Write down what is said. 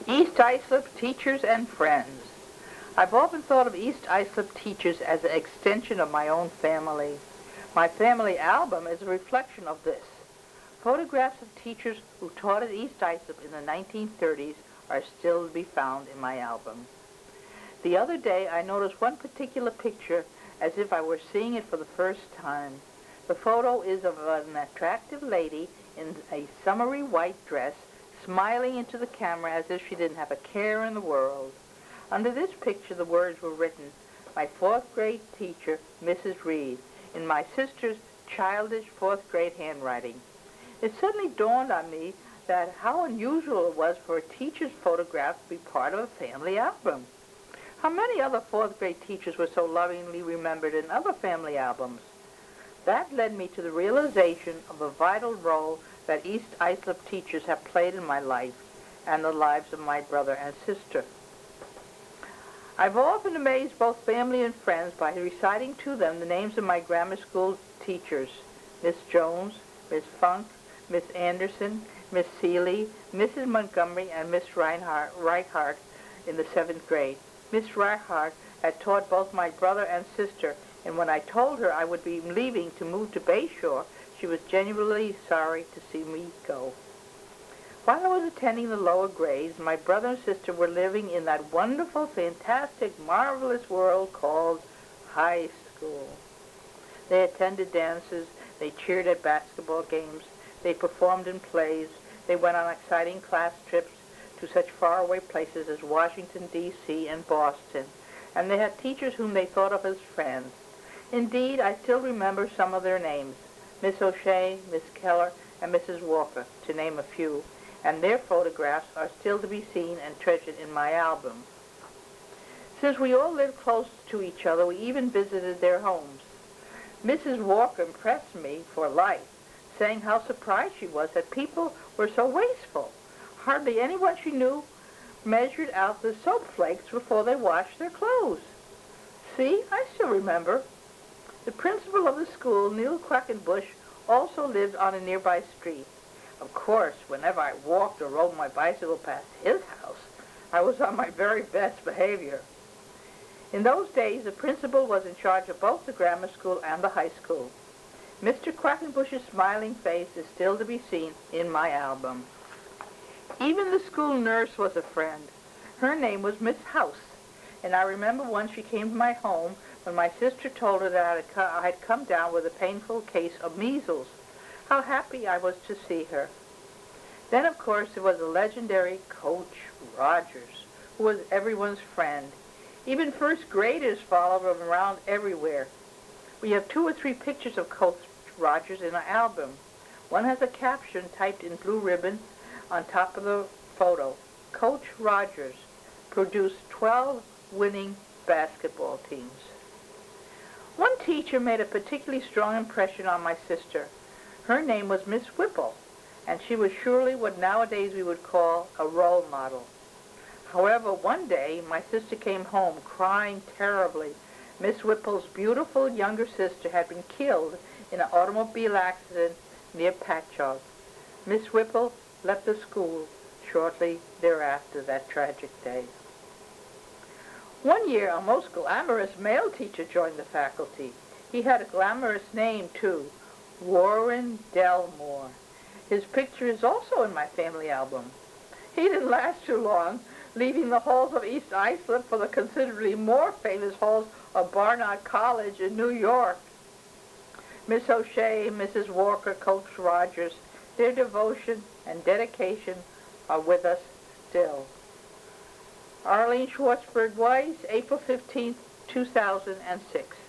East Islip teachers and friends. I've often thought of East Islip teachers as an extension of my own family. My family album is a reflection of this. Photographs of teachers who taught at East Islip in the 1930s are still to be found in my album. The other day I noticed one particular picture as if I were seeing it for the first time. The photo is of an attractive lady in a summery white dress, smiling into the camera as if she didn't have a care in the world. Under this picture the words were written, "My fourth grade teacher, Mrs. Reed," in my sister's childish fourth grade handwriting. It suddenly dawned on me that how unusual it was for a teacher's photograph to be part of a family album. How many other fourth grade teachers were so lovingly remembered in other family albums? That led me to the realization of the vital role that East Islip teachers have played in my life and the lives of my brother and sister. I've often amazed both family and friends by reciting to them the names of my grammar school teachers, Miss Jones, Miss Funk, Miss Anderson, Miss Seeley, Mrs. Montgomery, and Miss Reichart in the 7th grade. Miss Reichart had taught both my brother and sister, and when I told her I would be leaving to move to Bayshore, she was genuinely sorry to see me go. While I was attending the lower grades, my brother and sister were living in that wonderful, fantastic, marvelous world called high school. They attended dances, they cheered at basketball games, they performed in plays, they went on exciting class trips to such faraway places as Washington, D.C. and Boston, and they had teachers whom they thought of as friends. Indeed, I still remember some of their names, Miss O'Shea, Miss Keller, and Mrs. Walker, to name a few, and their photographs are still to be seen and treasured in my album. Since we all lived close to each other, we even visited their homes. Mrs. Walker impressed me for life, saying how surprised she was that people were so wasteful. Hardly anyone she knew measured out the soap flakes before they washed their clothes. See, I still remember. The principal of the school, Neil Quackenbush, also lived on a nearby street. Of course, whenever I walked or rode my bicycle past his house, I was on my very best behavior. In those days, the principal was in charge of both the grammar school and the high school. Mr. Quackenbush's smiling face is still to be seen in my album. Even the school nurse was a friend. Her name was Miss House, and I remember once she came to my home when my sister told her that I had come down with a painful case of measles. How happy I was to see her. Then, of course, there was the legendary Coach Rogers, who was everyone's friend. Even first graders followed him around everywhere. We have 2 or 3 pictures of Coach Rogers in our album. One has a caption typed in blue ribbon on top of the photo. Coach Rogers produced 12 winning basketball teams. One teacher made a particularly strong impression on my sister. Her name was Miss Whipple, and she was surely what nowadays we would call a role model. However, one day my sister came home crying terribly. Miss Whipple's beautiful younger sister had been killed in an automobile accident near Patchogue. Miss Whipple left the school shortly thereafter that tragic day. One year, a most glamorous male teacher joined the faculty. He had a glamorous name, too, Warren Delmore. His picture is also in my family album. He didn't last too long, leaving the halls of East Islip for the considerably more famous halls of Barnard College in New York. Miss O'Shea, Mrs. Walker, Coach Rogers, their devotion and dedication are with us still. Arlene Schwartzberg Weiss, April 15, 2006.